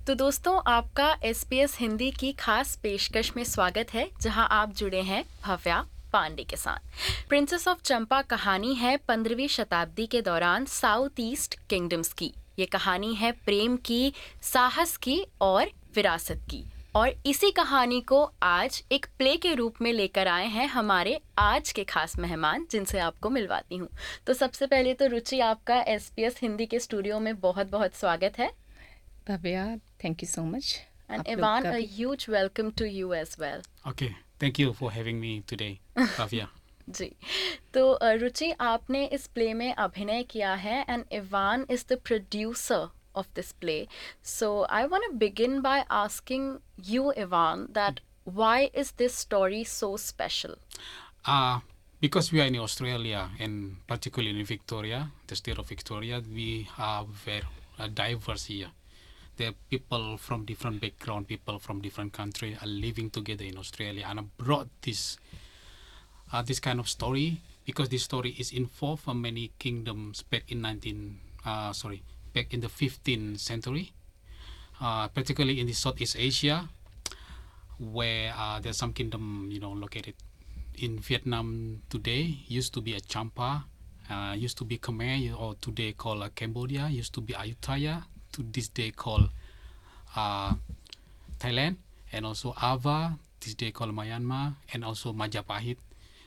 तो दोस्तों, आपका SBS हिंदी की खास पेशकश में स्वागत है, जहां आप जुड़े हैं भव्या पांडे के साथ। प्रिंसेस ऑफ चंपा कहानी है 15वीं शताब्दी के दौरान साउथ ईस्ट किंगडम्स की। ये कहानी है प्रेम की, साहस की और विरासत की। और इसी कहानी को आज एक प्ले के रूप में लेकर आए हैं हमारे आज के खास मेहमान, जिनसे आपको मिलवाती हूँ। तो सबसे पहले तो रुचि, आपका SBS हिंदी के स्टूडियो में बहुत बहुत स्वागत है। Bhavya, thank you so much. And Ivan, a huge welcome to you as well. Okay, thank you for having me today, Bhavya. जी, तो रुचि, आपने इस प्ले में अभिनय किया है and Ivan is the producer of this play. So I want to begin by asking you, Ivan, that why is this story so special? Because we are in Australia and particularly in Victoria, the state of Victoria, we are very diverse here. There are people from different background, people from different countries are living together in Australia, and I brought this kind of story because this story is involved from many kingdoms back in back in the 15th century, particularly in the Southeast Asia, where there's some kingdom located in Vietnam today. Used to be a Champa, used to be Khmer, or today called Cambodia. Used to be Ayutthaya, to this day called Thailand, and also Ava, this day called Myanmar, and also Majapahit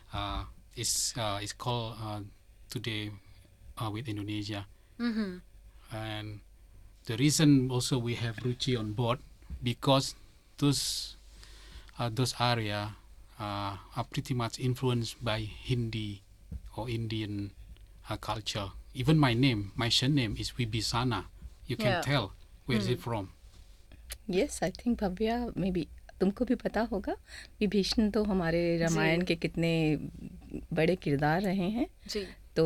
is called today with Indonesia. Mm-hmm. And the reason also we have Ruchi on board because those areas are pretty much influenced by Hindi or Indian culture. Even my surname is Vibhisana. You can tell where is it from. Yes, I think Bhavya, maybe तुमको भी पता होगा विभीषण तो हमारे रामायण के कितने बड़े किरदार रहे हैं जी। तो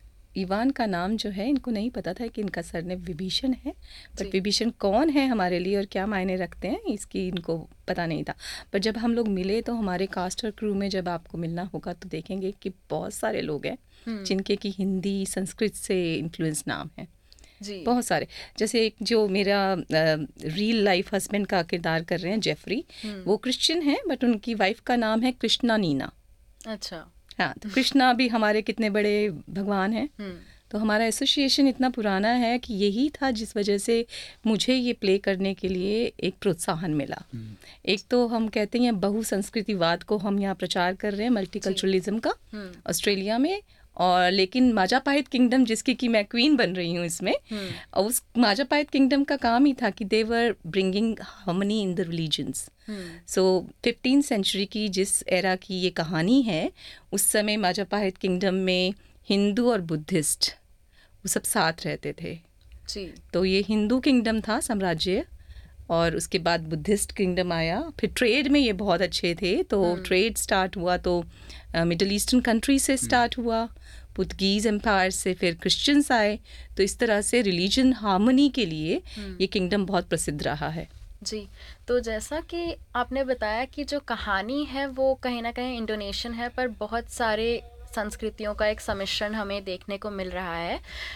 इवान का नाम जो है इनको नहीं पता था कि इनका सरनेम विभीषण है, बट विभीषण कौन है हमारे लिए और क्या मायने रखते हैं इसकी इनको पता नहीं था। पर जब हम लोग मिले तो हमारे कास्ट और क्रू में जब आपको मिलना होगा तो देखेंगे कि बहुत सारे लोग हैं जिनके की हिंदी संस्कृत से इन्फ्लुएंस नाम है जी। बहुत सारे। जैसे एक जो मेरा रियल लाइफ हस्बैंड का किरदार कर रहे हैं जेफरी, वो क्रिश्चियन है बट उनकी वाइफ का नाम है कृष्णा नीना। अच्छा। हाँ, तो कृष्णा भी हमारे कितने बड़े भगवान हैं। तो हमारा एसोसिएशन इतना पुराना है कि यही था जिस वजह से मुझे ये प्ले करने के लिए एक प्रोत्साहन मिला। एक तो हम कहते हैं बहुसंस्कृतिवाद को हम यहाँ प्रचार कर रहे हैं, मल्टीकल्चरलिज्म का ऑस्ट्रेलिया में, और लेकिन माजापाहित किंगडम जिसकी कि मैं क्वीन बन रही हूँ इसमें, और उस माजापाहित किंगडम का काम ही था कि they were bringing harmony in the religions. So 15th century की जिस एरा की ये कहानी है, उस समय माजापाहित किंगडम में हिंदू और बुद्धिस्ट वो सब साथ रहते थे जी। तो ये हिंदू किंगडम था साम्राज्य, और उसके बाद बुद्धिस्ट किंगडम आया। फिर ट्रेड में ये बहुत अच्छे थे, तो ट्रेड स्टार्ट हुआ तो मिडल ईस्टर्न कंट्री से स्टार्ट हुआ, पुर्तगीज एम्पायर से फिर क्रिश्चियंस आए। तो इस तरह से रिलीजन हार्मनी के लिए ये किंगडम बहुत प्रसिद्ध रहा है जी। तो जैसा कि आपने बताया कि जो कहानी है वो कहीं ना कहीं इंडोनेशियन है, पर बहुत सारे संस्कृतियों का एक सम्मिश्रण हमें देखने को मिल रहा है।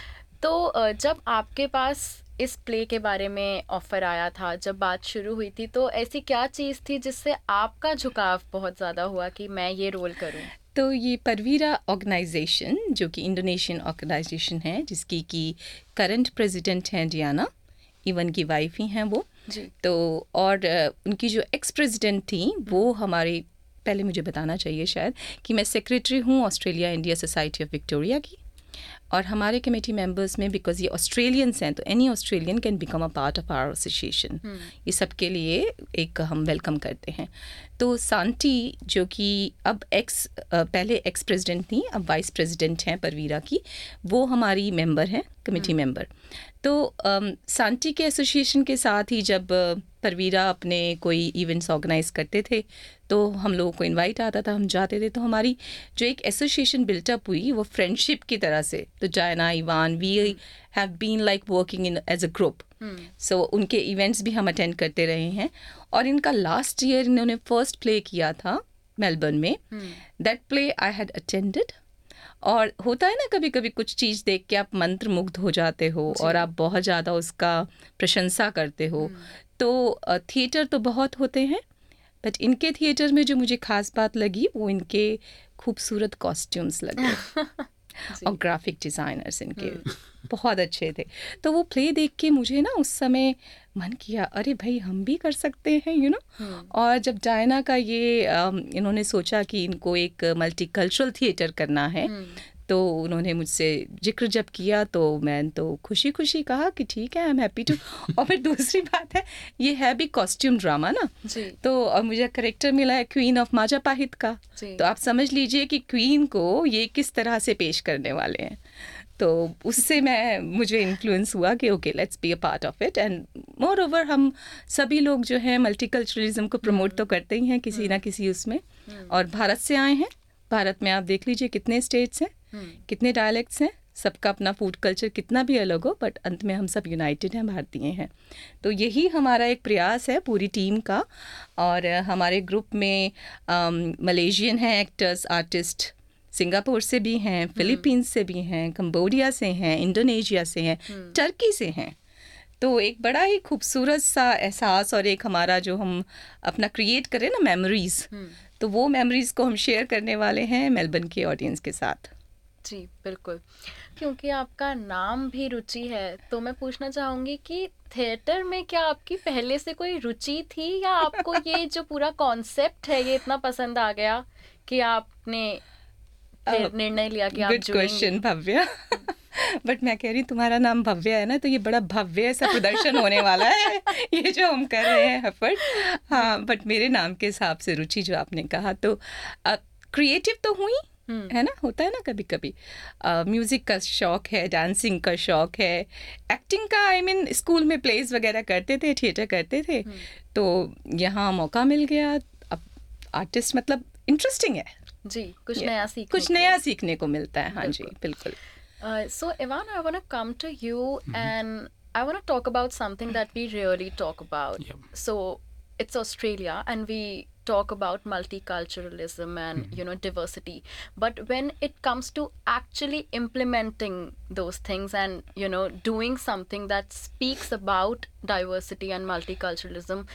तो जब आपके पास इस प्ले के बारे में ऑफ़र आया था, जब बात शुरू हुई थी, तो ऐसी क्या चीज़ थी जिससे आपका झुकाव बहुत ज़्यादा हुआ कि मैं ये रोल करूं? तो ये परवीरा ऑर्गेनाइजेशन जो कि इंडोनेशियन ऑर्गेनाइजेशन है, जिसकी कि करंट प्रेसिडेंट हैं डियाना, इवन की वाइफ ही हैं वो जी। तो और उनकी जो एक्स प्रेसिडेंट थी वो हमारी, पहले मुझे बताना चाहिए शायद कि मैं सेक्रेटरी हूँ Australia India society of Victoria की, और हमारे कमेटी मेंबर्स में बिकॉज ये ऑस्ट्रेलियंस हैं तो any Australian can become a part of our association. ये सबके लिए एक हम वेलकम करते हैं। तो सांटी जो कि अब पहले एक्स प्रेसिडेंट थी, अब वाइस प्रेसिडेंट हैं परवीरा की, वो हमारी मेंबर हैं, कमेटी मेंबर। तो सांटी के एसोसिएशन के साथ ही जब परवीरा अपने कोई इवेंट्स ऑर्गेनाइज करते थे तो हम लोगों को इनवाइट आता था, हम जाते थे। तो हमारी जो एक एसोसिएशन बिल्टअप हुई वो फ्रेंडशिप की तरह से। तो जायना, Ivan, we have been like working in as a group. So उनके इवेंट्स भी हम अटेंड करते रहे हैं। और इनका लास्ट ईयर इन्होंने फर्स्ट प्ले किया था मेलबर्न में। That play I had attended. और होता है ना कभी कभी कुछ चीज़ देख के आप मंत्र मुग्ध हो जाते हो और आप बहुत ज़्यादा उसका प्रशंसा करते हो। तो थिएटर तो बहुत होते हैं, बट इनके थिएटर में जो मुझे खास बात लगी वो इनके खूबसूरत कॉस्ट्यूम्स लगे और ग्राफिक डिज़ाइनर्स इनके बहुत अच्छे थे। तो वो प्ले देख के मुझे ना उस समय मन किया, अरे भाई हम भी कर सकते हैं, यू नो। और जब डायना का ये इन्होंने सोचा कि इनको एक मल्टीकल्चरल थिएटर करना है, तो उन्होंने मुझसे जिक्र जब किया तो मैं तो खुशी खुशी कहा कि ठीक है, आई एम हैप्पी टू। और फिर दूसरी बात है, ये है भी कॉस्ट्यूम ड्रामा ना, तो मुझे करेक्टर मिला है क्वीन ऑफ माजापाहित का, तो आप समझ लीजिए कि क्वीन को ये किस तरह से पेश करने वाले हैं। तो उससे मुझे इन्फ्लुएंस हुआ कि okay let's be a part of it. And moreover हम सभी लोग जो हैं मल्टीकल्चरलिज्म को प्रमोट तो करते ही हैं किसी ना किसी उसमें, और भारत से आए हैं। भारत में आप देख लीजिए कितने स्टेट्स हैं, कितने डायलेक्ट्स हैं, सबका अपना फूड कल्चर कितना भी अलग हो, बट अंत में हम सब यूनाइटेड हैं, भारतीय हैं। तो यही हमारा एक प्रयास है पूरी टीम का। और हमारे ग्रुप में मलेशियन हैं एक्टर्स, आर्टिस्ट, सिंगापुर से भी हैं, फिलीपींस से भी हैं, कंबोडिया से हैं, इंडोनेशिया से हैं, टर्की से हैं। तो एक बड़ा ही खूबसूरत सा एहसास, और एक हमारा जो हम अपना क्रिएट करें ना मेमोरीज, तो वो मेमोरीज को हम शेयर करने वाले हैं मेलबर्न के ऑडियंस के साथ। जी बिल्कुल, क्योंकि आपका नाम भी रुचि है, तो मैं पूछना चाहूँगी कि थिएटर में क्या आपकी पहले से कोई रुचि थी, या आपको ये जो पूरा कॉन्सेप्ट है ये इतना पसंद आ गया कि आपने फिर निर्णय लिया कि आप जुड़ेंगे? Good question Bhavya. बट मैं कह रही हूँ तुम्हारा नाम भव्या है ना, तो ये बड़ा भव्य सा प्रदर्शन होने वाला है ये जो हम कर रहे हैं एफर्ट। हाँ, बट मेरे नाम के हिसाब से रुचि जो आपने कहा, तो क्रिएटिव तो हुई है ना, होता है ना कभी कभी। म्यूज़िक का शौक़ है, डांसिंग का शौक़ है, एक्टिंग का आई मीन स्कूल में प्लेस वगैरह करते थे, थिएटर करते थे, तो यहाँ मौका मिल गया। अब आर्टिस्ट मतलब इंटरेस्टिंग है जी, कुछ नया सीखने को मिलता है। हाँ जी बिल्कुल। So Evan, I want to come to you and I want to talk about something that we rarely talk about. Yep. So it's Australia and we talk about multiculturalism and diversity, but when it comes to actually implementing those things and doing something that speaks about diversity and multiculturalism,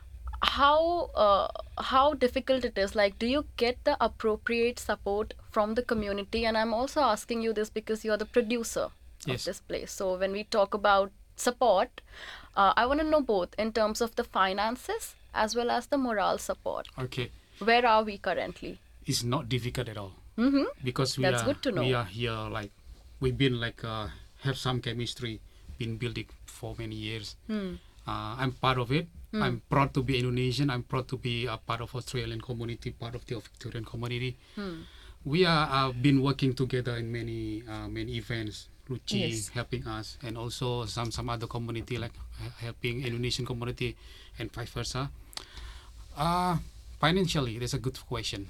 how difficult it is. Like, do you get the appropriate support from the community? And I'm also asking you this because you're the producer of this place. So when we talk about support, I want to know both in terms of the finances as well as the moral support. Okay. Where are we currently? It's not difficult at all. Because That's good to know. We are here, like, we've been like, have some chemistry, been building for many years. I'm part of it. I'm proud to be Indonesian. I'm proud to be a part of Australian community, part of the Victorian community. We are been working together in many events. Ruchi helping us, and also some other community like helping Indonesian community, and vice versa. Financially, that's a good question.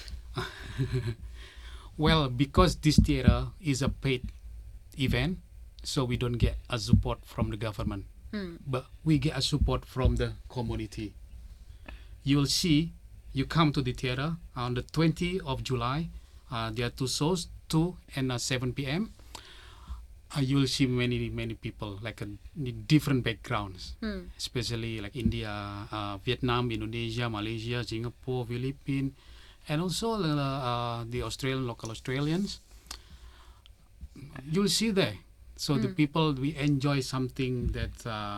Well, because this theater is a paid event, so we don't get a support from the government. But we get a support from the community. You'll see, you come to the theater on the 20th of July. There are 2 shows, 2 and 7 p.m. You'll see many people, like different backgrounds, especially like India, Vietnam, Indonesia, Malaysia, Singapore, Philippines, and also the local Australians. You'll see there. So the people, we enjoy something that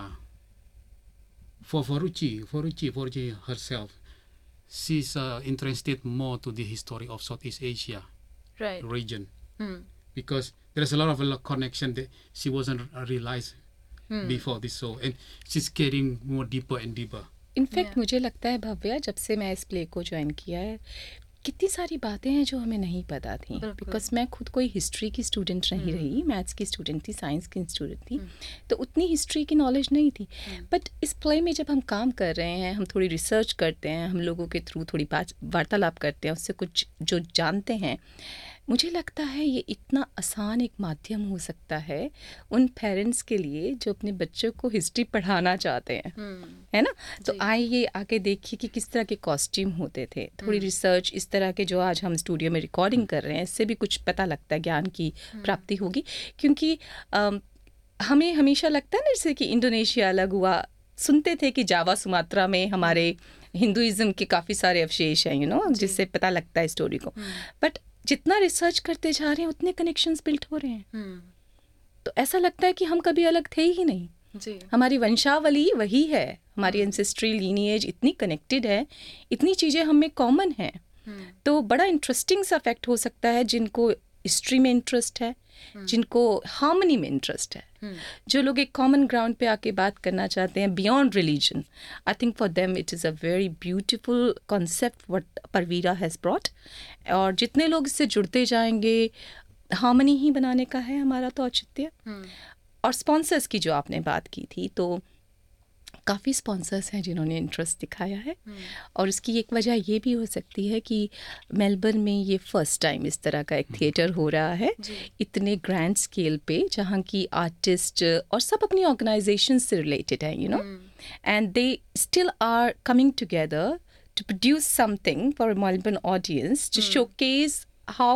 for Ruchi herself, she's interested more to the history of Southeast Asia region, because there's a lot of connection that she wasn't realized before this show, and she's getting more deeper and deeper. In fact मुझे लगता है भव्या, जब से मैं इस play को join किया है, कितनी सारी बातें हैं जो हमें नहीं पता थी, बिकॉज मैं खुद कोई हिस्ट्री की स्टूडेंट नहीं रही, मैथ्स की स्टूडेंट थी, साइंस की स्टूडेंट थी, तो उतनी हिस्ट्री की नॉलेज नहीं थी। बट इस प्ले में जब हम काम कर रहे हैं, हम थोड़ी रिसर्च करते हैं, हम लोगों के थ्रू थोड़ी वार्तालाप करते हैं, उससे कुछ जो जानते हैं, मुझे लगता है ये इतना आसान एक माध्यम हो सकता है उन पेरेंट्स के लिए जो अपने बच्चों को हिस्ट्री पढ़ाना चाहते हैं, है ना। तो आइए आके देखिए कि किस तरह के कॉस्ट्यूम होते थे, थोड़ी रिसर्च, इस तरह के जो आज हम स्टूडियो में रिकॉर्डिंग कर रहे हैं, इससे भी कुछ पता लगता है, ज्ञान की प्राप्ति होगी। क्योंकि हमें हमेशा लगता है ना जैसे कि इंडोनेशिया अलग हुआ, सुनते थे कि जावा सुमात्रा में हमारे हिंदुइज्म के काफ़ी सारे अवशेष हैं जिससे पता लगता है स्टोरी को, बट जितना रिसर्च करते जा रहे हैं उतने कनेक्शंस बिल्ड हो रहे हैं। तो ऐसा लगता है कि हम कभी अलग थे ही नहीं जी। हमारी वंशावली वही है, हमारी एंसेस्ट्री लीनिएज इतनी कनेक्टेड है, इतनी चीज़ें हमें कॉमन हैं। तो बड़ा इंटरेस्टिंग सा फैक्ट हो सकता है जिनको हिस्ट्री में इंटरेस्ट है, जिनको हार्मनी में इंटरेस्ट है, जो लोग एक कॉमन ग्राउंड पे आके बात करना चाहते हैं beyond religion. I think for them it is a very beautiful concept what Parvira has brought. और जितने लोग इससे जुड़ते जाएंगे, हार्मनी ही बनाने का है हमारा तो औचित्य। और स्पॉन्सर्स की जो आपने बात की थी, तो काफ़ी स्पॉन्सर्स हैं जिन्होंने इंटरेस्ट दिखाया है। और उसकी एक वजह ये भी हो सकती है कि मेलबर्न में ये फर्स्ट टाइम इस तरह का एक थिएटर हो रहा है इतने ग्रैंड स्केल पे, जहाँ की आर्टिस्ट और सब अपनी ऑर्गेनाइजेशन से रिलेटेड हैं and they still are coming together to produce something for Melbourne audience to showcase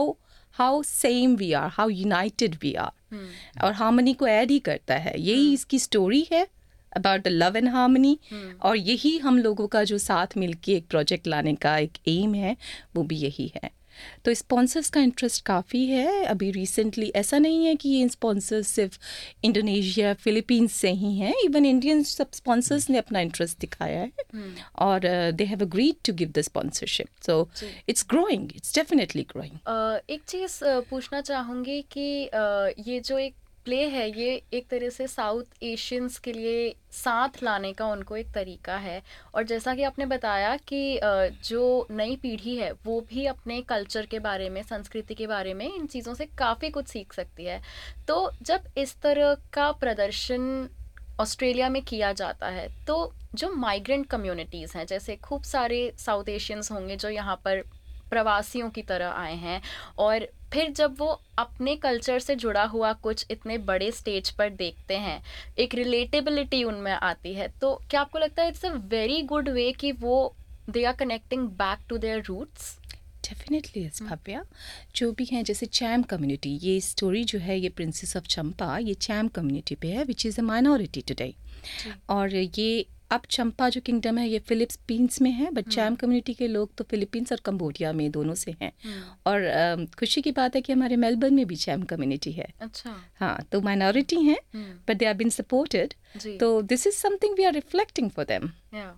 how same we are, how united we are. और हार्मनी को ऐड ही करता है, यही इसकी स्टोरी है about the love and harmony. और यही हम लोगों का जो साथ मिलके एक प्रोजेक्ट लाने का एक एम है, वो भी यही है। तो स्पॉन्सर्स का इंटरेस्ट काफ़ी है। अभी रिसेंटली ऐसा नहीं है कि ये स्पॉन्सर्स सिर्फ इंडोनेशिया फिलीपींस से ही हैं, इवन इंडियन सब स्पॉन्सर्स ने अपना इंटरेस्ट दिखाया है और they have agreed to give the sponsorship. So it's growing, it's definitely growing. एक चीज़ पूछना चाहूँगी कि ये जो एक प्ले है, ये एक तरह से साउथ एशियंस के लिए साथ लाने का उनको एक तरीका है। और जैसा कि आपने बताया कि जो नई पीढ़ी है वो भी अपने कल्चर के बारे में, संस्कृति के बारे में, इन चीज़ों से काफ़ी कुछ सीख सकती है। तो जब इस तरह का प्रदर्शन ऑस्ट्रेलिया में किया जाता है, तो जो माइग्रेंट कम्युनिटीज़ हैं, जैसे खूब सारे साउथ एशियंस होंगे जो यहाँ पर प्रवासियों की तरह आए हैं, और फिर जब वो अपने कल्चर से जुड़ा हुआ कुछ इतने बड़े स्टेज पर देखते हैं, एक रिलेटेबिलिटी उनमें आती है। तो क्या आपको लगता है it's a very good way कि वो they are connecting back to their roots? Definitely yes Bhavya. जो भी हैं, जैसे चैम कम्युनिटी, ये स्टोरी जो है ये प्रिंसेस ऑफ चंपा, ये चैम कम्युनिटी पे है which is a minority today. और ये अब चंपा जो किंगडम है ये फिलीपींस में है, बट चैम कम्युनिटी के लोग तो फिलीपींस और कंबोडिया में दोनों से हैं। और खुशी की बात है कि हमारे मेलबर्न में भी चैम कम्युनिटी है। अच्छा। हाँ, तो माइनॉरिटी हैं but they are been supported. तो this is something we are reflecting for them.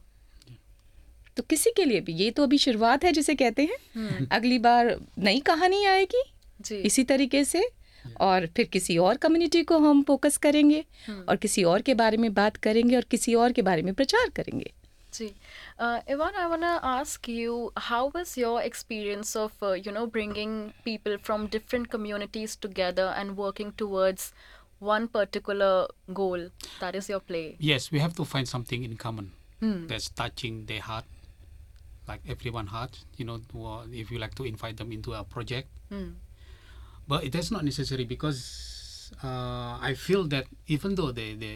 तो किसी के लिए भी ये तो अभी शुरुआत है जिसे कहते हैं, अगली बार नई कहानी आएगी इसी तरीके से, और फिर किसी और कम्युनिटी को हम फोकस करेंगे और किसी और के बारे में बात करेंगे और किसी और के बारे में प्रचार करेंगे। जी। Ivan, I want to ask you, how was your experience of bringing people from different communities together and working towards one particular goal, that is your play? Yes, we have to find something in common that's touching their heart, like everyone's heart, if you like to invite them into a project. But that's not necessary, because I feel that even though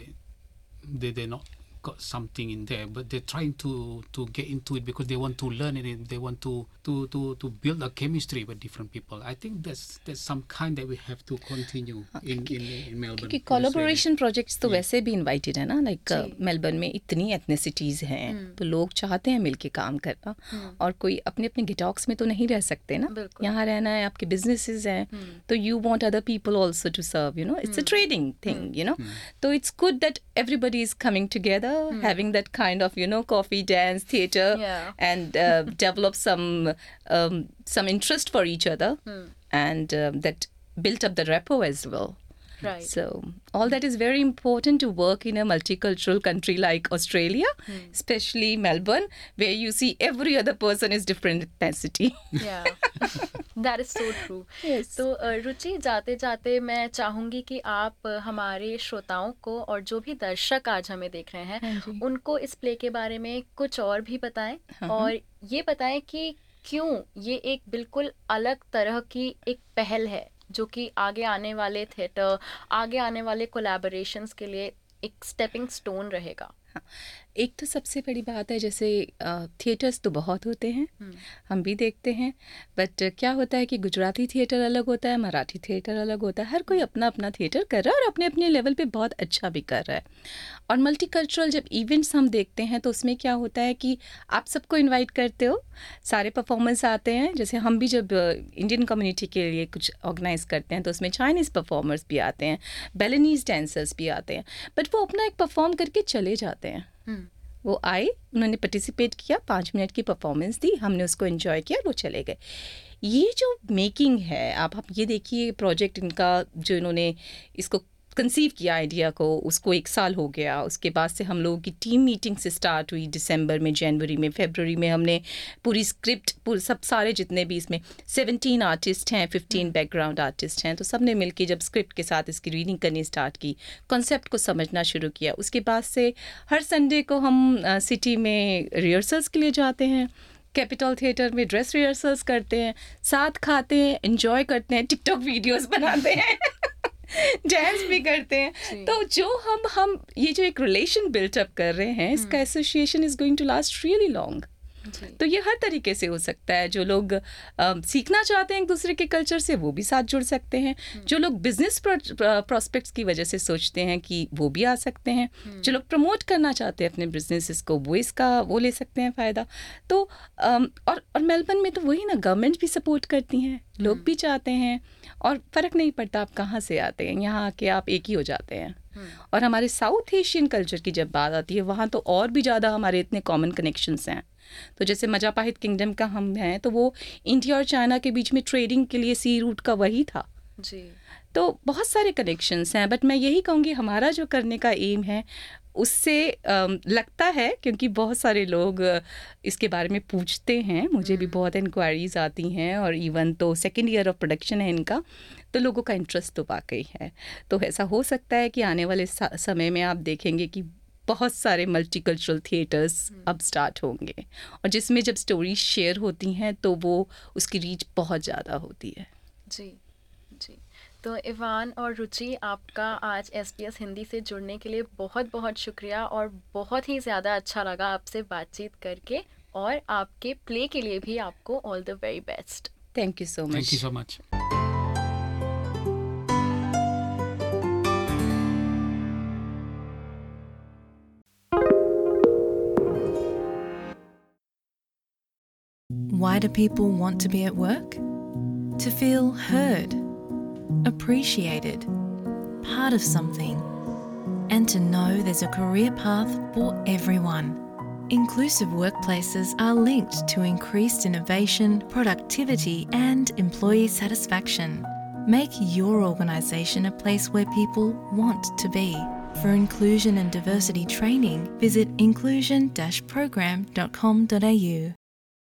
they not got something in there, but they're trying to get into it because they want to learn it, and they want to build a chemistry with different people. I think that's some kind that we have to continue in Melbourne. क्योंकि collaboration projects तो वैसे भी invited है ना, like Melbourne में इतनी ethnicities हैं, तो लोग चाहते हैं मिलके काम करना, और कोई अपने अपने गिटॉक्स में तो नहीं रह सकते ना, यहाँ रहना है, आपके बिजनेसेस हैं, तो you want other people also to serve, it's a trading thing, तो it's good that everybody is coming together, having that kind of coffee, dance, theater, and develop some interest for each other, and that built up the rapport as well. Right. So all that is very important to work in a multicultural country like Australia, especially Melbourne, where you see every other person is different ethnicity. Yeah. That is so true. Yes. तो रुचि, जाते जाते मैं चाहूँगी कि आप हमारे श्रोताओं को और जो भी दर्शक आज हमें देख रहे हैं उनको इस प्ले के बारे में कुछ और भी बताएं, और ये बताएं कि क्यों ये एक बिल्कुल अलग तरह की एक पहल है जो कि आगे आने वाले थिएटर, आगे आने वाले कोलैबोरेशंस के लिए एक स्टेपिंग स्टोन रहेगा। एक तो सबसे बड़ी बात है, जैसे थिएटर्स तो बहुत होते हैं, हम भी देखते हैं, बट क्या होता है कि गुजराती थिएटर अलग होता है, मराठी थिएटर अलग होता है, हर कोई अपना अपना थिएटर कर रहा है और अपने अपने लेवल पे बहुत अच्छा भी कर रहा है। और मल्टीकल्चरल जब इवेंट्स हम देखते हैं तो उसमें क्या होता है कि आप सबको इनवाइट करते हो, सारे परफॉर्मर्स आते हैं। जैसे हम भी जब इंडियन कम्युनिटी के लिए कुछ ऑर्गेनाइज करते हैं तो उसमें चाइनीज़ परफॉर्मर्स भी आते हैं, बेलिनीज़ डांसर्स भी आते हैं, बट वो अपना एक परफॉर्म करके चले जाते हैं। वो आए, उन्होंने पार्टिसिपेट किया, 5 मिनट की परफॉर्मेंस दी, हमने उसको एंजॉय किया, वो चले गए। ये जो मेकिंग है, आप ये देखिए प्रोजेक्ट इनका जो इन्होंने इसको कंसीव किया आइडिया को, उसको 1 साल हो गया। उसके बाद से हम लोगों की टीम मीटिंग से स्टार्ट हुई दिसंबर में, जनवरी में, फरवरी में हमने पूरी स्क्रिप्ट सब सारे जितने भी इसमें 17 आर्टिस्ट हैं, 15 बैकग्राउंड आर्टिस्ट हैं, तो सब ने मिलकर जब स्क्रिप्ट के साथ इसकी रीडिंग करनी स्टार्ट की, कॉन्सेप्ट को समझना शुरू किया। उसके बाद से हर संडे को हम सिटी में रिहर्सल्स के लिए जाते हैं, कैपिटल थिएटर में ड्रेस रिहर्सल्स करते हैं, साथ खाते हैं, एंजॉय करते हैं, टिकटॉक वीडियोस बनाते हैं, डांस भी करते हैं। तो जो हम ये जो एक रिलेशन बिल्टअप कर रहे हैं, इसका association is going to last really long. तो ये हर तरीके से हो सकता है। जो लोग सीखना चाहते हैं एक दूसरे के कल्चर से, वो भी साथ जुड़ सकते हैं। जो लोग बिजनेस प्रॉस्पेक्ट्स की वजह से सोचते हैं कि वो भी आ सकते हैं। जो लोग प्रमोट करना चाहते हैं अपने बिजनेसेस को, वो ले सकते हैं फ़ायदा। तो और मेलबर्न में तो वही ना, गवर्नमेंट भी सपोर्ट करती हैं, लोग भी चाहते हैं, और फ़र्क नहीं पड़ता आप कहाँ से आते हैं, यहाँ आके आप एक ही हो जाते हैं। और हमारे साउथ एशियन कल्चर की जब बात आती है, वहाँ तो और भी ज़्यादा हमारे इतने कॉमन कनेक्शंस हैं। तो जैसे मजापाहित किंगडम का हम हैं, तो वो इंडिया और चाइना के बीच में ट्रेडिंग के लिए सी रूट का वही था जी। तो बहुत सारे कनेक्शंस हैं, बट मैं यही कहूँगी हमारा जो करने का एम है उससे लगता है, क्योंकि बहुत सारे लोग इसके बारे में पूछते हैं, मुझे भी बहुत इंक्वायरीज आती हैं, और इवन तो 2nd ईयर ऑफ प्रोडक्शन है इनका, तो लोगों का इंटरेस्ट तो वाकई है। तो ऐसा हो सकता है कि आने वाले समय में आप देखेंगे कि बहुत सारे मल्टीकल्चरल थिएटर्स अब स्टार्ट होंगे, और जिसमें जब स्टोरीज शेयर होती हैं तो वो उसकी रीच बहुत ज़्यादा होती है। जी जी। तो इवान और रुचि, आपका आज SBS हिंदी से जुड़ने के लिए बहुत बहुत शुक्रिया, और बहुत ही ज़्यादा अच्छा लगा आपसे बातचीत करके, और आपके प्ले के लिए भी आपको all the very best. Thank you so much. Thank you so much. Why do people want to be at work? To feel heard, appreciated, part of something, and to know there's a career path for everyone. Inclusive workplaces are linked to increased innovation, productivity, and employee satisfaction. Make your organisation a place where people want to be. For inclusion and diversity training, visit inclusion-program.com.au.